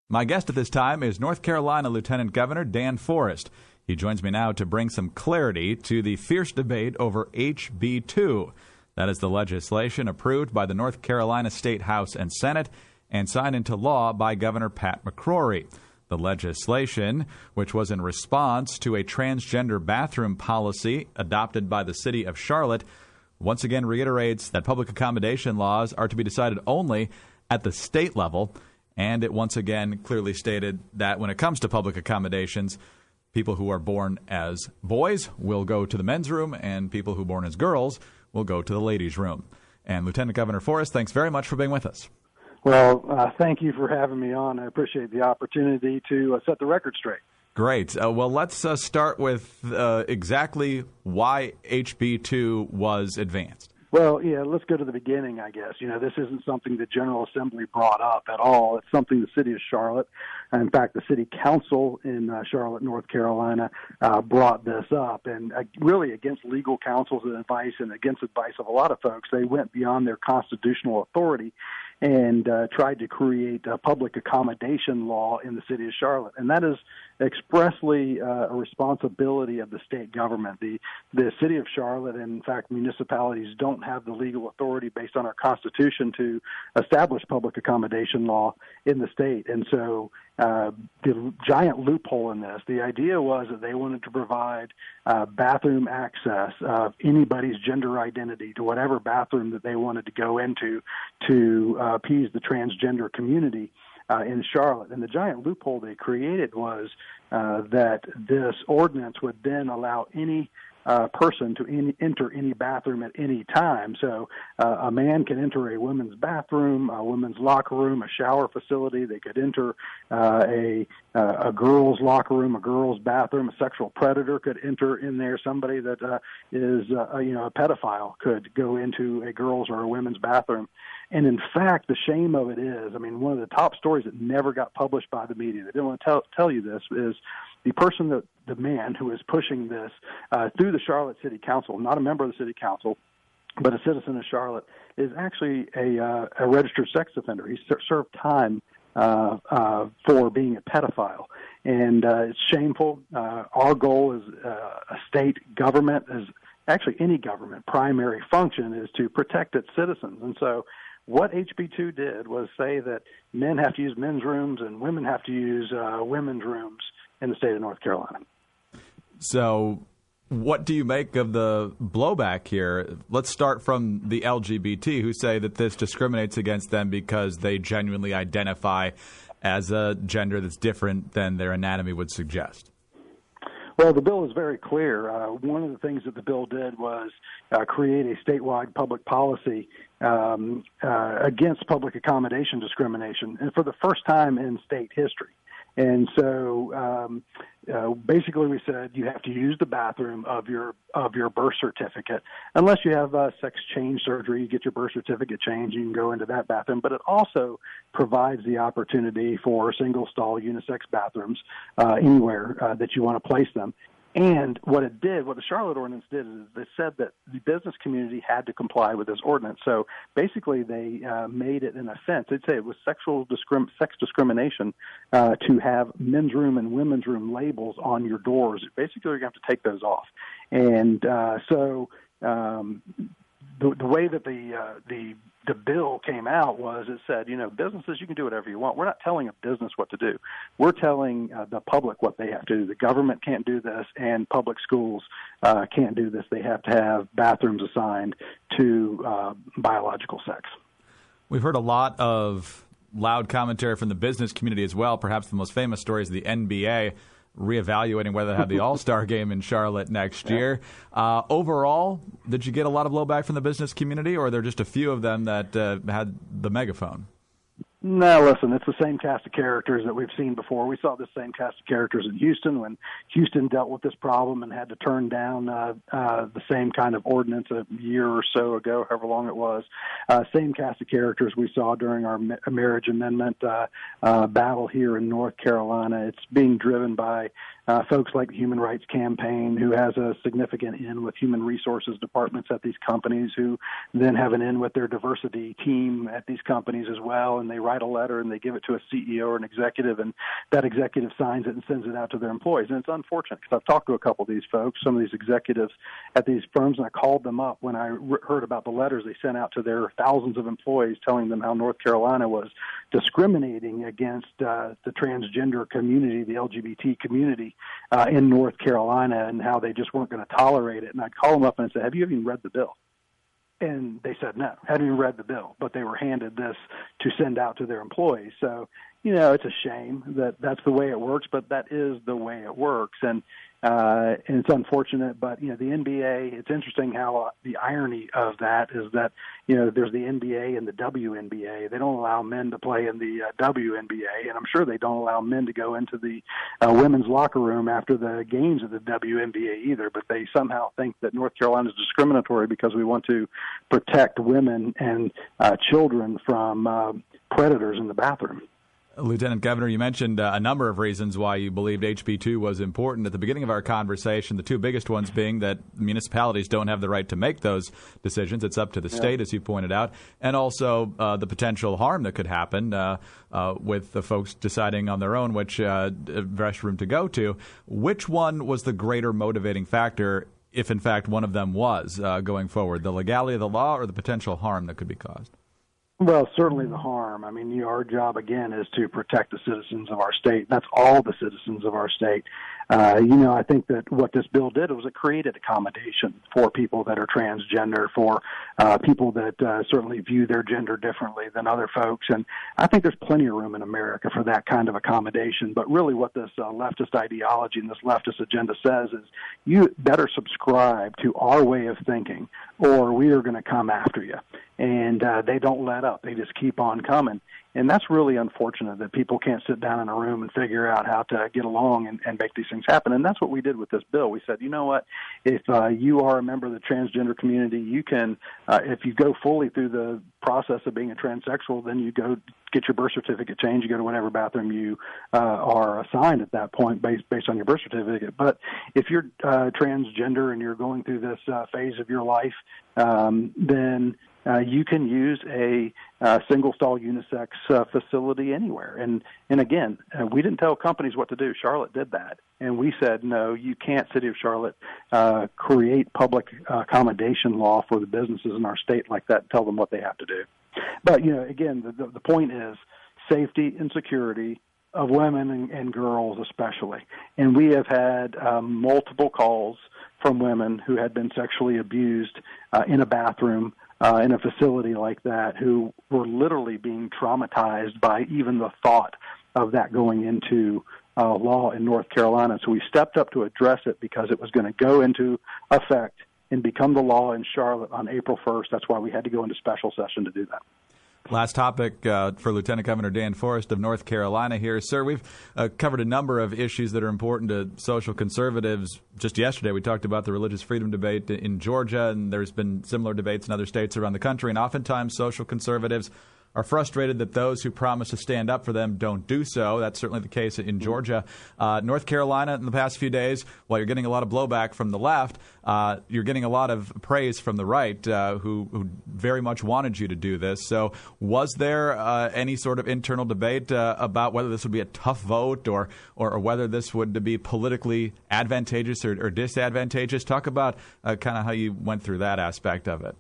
My guest at this time is North Carolina Lieutenant Governor Dan Forest. He joins me now to bring some clarity to the fierce debate over HB 2. That is the legislation approved by the North Carolina State House and Senate and signed into law by Governor Pat McCrory. The legislation, which was in response to a transgender bathroom policy adopted by the city of Charlotte, once again reiterates that public accommodation laws are to be decided only at the state level. And it once again clearly stated that when it comes to public accommodations, people who are born as boys will go to the men's room, and people who are born as girls will go to the ladies' room. And Lieutenant Governor Forest, thanks very much for being with us. Well, thank you for having me on. I appreciate the opportunity to set the record straight. Great. Well, let's start with exactly why HB 2 was advanced. Well, yeah, let's go to the beginning, I guess. This isn't something the General Assembly brought up at all. It's something the city of Charlotte, in fact, the city council in Charlotte, North Carolina, brought this up. And really against legal counsel's advice and against advice of a lot of folks, they went beyond their constitutional authority and tried to create a public accommodation law in the city of Charlotte. And that is expressly a responsibility of the state government. The city of Charlotte, and in fact municipalities, don't have the legal authority based on our Constitution to establish public accommodation law in the state. And so the giant loophole in this, the idea was that they wanted to provide bathroom access of anybody's gender identity to whatever bathroom that they wanted to go into to appease the transgender community in Charlotte. And the giant loophole they created was that this ordinance would then allow any person to enter any bathroom at any time. So a man can enter a women's bathroom, a women's locker room, a shower facility. They could enter a girl's locker room, a girl's bathroom. A sexual predator could enter in there. Somebody that is a pedophile could go into a girl's or a women's bathroom. And in fact, the shame of it is, one of the top stories that never got published by the media, they didn't want to tell you this, is the person that the man who is pushing this through the Charlotte City Council, not a member of the City Council, but a citizen of Charlotte, is actually a registered sex offender. He served time for being a pedophile. And it's shameful. Our goal as a state government, as actually any government, primary function is to protect its citizens. And so what HB 2 did was say that men have to use men's rooms and women have to use women's rooms in the state of North Carolina. So what do you make of the blowback here? Let's start from the LGBT, who say that this discriminates against them because they genuinely identify as a gender that's different than their anatomy would suggest. Well, the bill is very clear. One of the things that the bill did was create a statewide public policy against public accommodation discrimination, and for the first time in state history. And so basically we said you have to use the bathroom of your birth certificate. Unless you have sex change surgery, you get your birth certificate changed, you can go into that bathroom. But it also provides the opportunity for single-stall unisex bathrooms anywhere that you want to place them. And what the Charlotte ordinance did is they said that the business community had to comply with this ordinance. So basically they made it an offense. They'd say it was sex discrimination to have men's room and women's room labels on your doors. Basically, you're going to have to take those off. And so the way that the bill came out was it said, businesses, you can do whatever you want. We're not telling a business what to do. We're telling the public what they have to do. The government can't do this, and public schools can't do this. They have to have bathrooms assigned to biological sex. We've heard a lot of loud commentary from the business community as well. Perhaps the most famous story is the NBA reevaluating whether to have the All-Star game in Charlotte next year. Overall, did you get a lot of blowback from the business community, or are there just a few of them that had the megaphone? No, listen, it's the same cast of characters that we've seen before. We saw the same cast of characters in Houston when Houston dealt with this problem and had to turn down the same kind of ordinance a year or so ago, however long it was. Same cast of characters we saw during our marriage amendment battle here in North Carolina. It's being driven by folks like the Human Rights Campaign, who has a significant in with human resources departments at these companies, who then have an in with their diversity team at these companies as well, and they write a letter and they give it to a CEO or an executive, and that executive signs it and sends it out to their employees. And it's unfortunate because I've talked to a couple of these folks, some of these executives at these firms, and I called them up when I heard about the letters they sent out to their thousands of employees telling them how North Carolina was discriminating against the transgender community, the LGBT community in North Carolina, and how they just weren't going to tolerate it. And I'd call them up and say, have you even read the bill? And they said no, hadn't even read the bill, but they were handed this to send out to their employees. So, it's a shame that that's the way it works, but that is the way it works. And it's unfortunate, but, the NBA, it's interesting how the irony of that is that, there's the NBA and the WNBA. They don't allow men to play in the WNBA, and I'm sure they don't allow men to go into the women's locker room after the games of the WNBA either, but they somehow think that North Carolina is discriminatory because we want to protect women and children from predators in the bathroom. Lieutenant Governor, you mentioned a number of reasons why you believed HB2 was important at the beginning of our conversation, the two biggest ones being that municipalities don't have the right to make those decisions. It's up to the state, as you pointed out, and also the potential harm that could happen with the folks deciding on their own which restroom to go to. Which one was the greater motivating factor, if in fact one of them was, going forward, the legality of the law or the potential harm that could be caused? Well, certainly the harm. I mean, our job, again, is to protect the citizens of our state. That's all the citizens of our state. I think that what this bill did was it created accommodation for people that are transgender, for people that certainly view their gender differently than other folks. And I think there's plenty of room in America for that kind of accommodation. But really what this leftist ideology and this leftist agenda says is you better subscribe to our way of thinking or we are going to come after you. And they don't let up. They just keep on coming. And that's really unfortunate that people can't sit down in a room and figure out how to get along and make these things happen. And that's what we did with this bill. We said, you know what, if you are a member of the transgender community, you can, if you go fully through the process of being a transsexual, then you go get your birth certificate changed, you go to whatever bathroom you are assigned at that point based on your birth certificate. But if you're transgender and you're going through this phase of your life, then you can use a single-stall unisex facility anywhere. And again, we didn't tell companies what to do. Charlotte did that. And we said, no, you can't, City of Charlotte, create public accommodation law for the businesses in our state like that and tell them what they have to do. But, again, the point is safety and security of women and girls especially. And we have had multiple calls from women who had been sexually abused in a bathroom in a facility like that, who were literally being traumatized by even the thought of that going into law in North Carolina. So we stepped up to address it because it was going to go into effect and become the law in Charlotte on April 1st. That's why we had to go into special session to do that. Last topic for Lieutenant Governor Dan Forest of North Carolina here. Sir, we've covered a number of issues that are important to social conservatives. Just yesterday we talked about the religious freedom debate in Georgia, and there's been similar debates in other states around the country. And oftentimes social conservatives are frustrated that those who promise to stand up for them don't do so. That's certainly the case in Georgia. North Carolina, in the past few days, while you're getting a lot of blowback from the left, you're getting a lot of praise from the right, who very much wanted you to do this. So was there any sort of internal debate about whether this would be a tough vote or whether this would be politically advantageous or disadvantageous? Talk about kind of how you went through that aspect of it.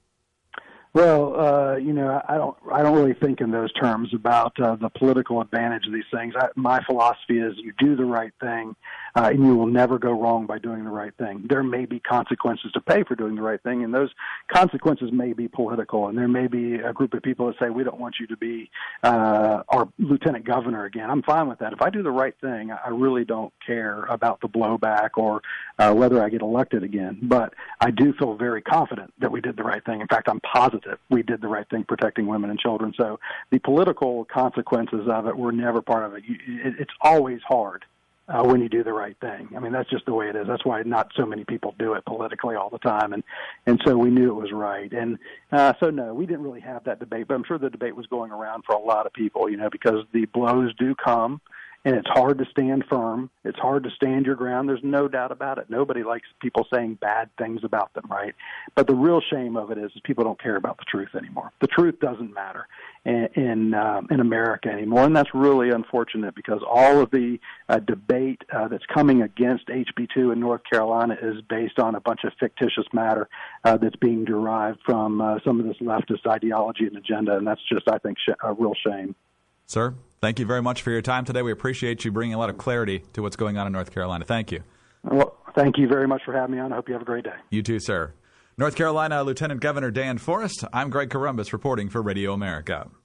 Well, I don't really think in those terms about the political advantage of these things. My philosophy is you do the right thing, and you will never go wrong by doing the right thing. There may be consequences to pay for doing the right thing, and those consequences may be political, and there may be a group of people that say, we don't want you to be our lieutenant governor again. I'm fine with that. If I do the right thing, I really don't care about the blowback or whether I get elected again. But I do feel very confident that we did the right thing. In fact, I'm positive we did the right thing protecting women and children. So the political consequences of it were never part of it. It's always hard when you do the right thing. I mean, that's just the way it is. That's why not so many people do it politically all the time. And so we knew it was right. And so, no, we didn't really have that debate. But I'm sure the debate was going around for a lot of people, because the blows do come. and it's hard to stand firm. It's hard to stand your ground. There's no doubt about it. Nobody likes people saying bad things about them, right? But the real shame of it is people don't care about the truth anymore. The truth doesn't matter in America anymore, and that's really unfortunate because all of the debate that's coming against HB2 in North Carolina is based on a bunch of fictitious matter that's being derived from some of this leftist ideology and agenda, and that's just, I think, a real shame. Sir, thank you very much for your time today. We appreciate you bringing a lot of clarity to what's going on in North Carolina. Thank you. Well, thank you very much for having me on. I hope you have a great day. You too, sir. North Carolina Lieutenant Governor Dan Forest. I'm Greg Columbus reporting for Radio America.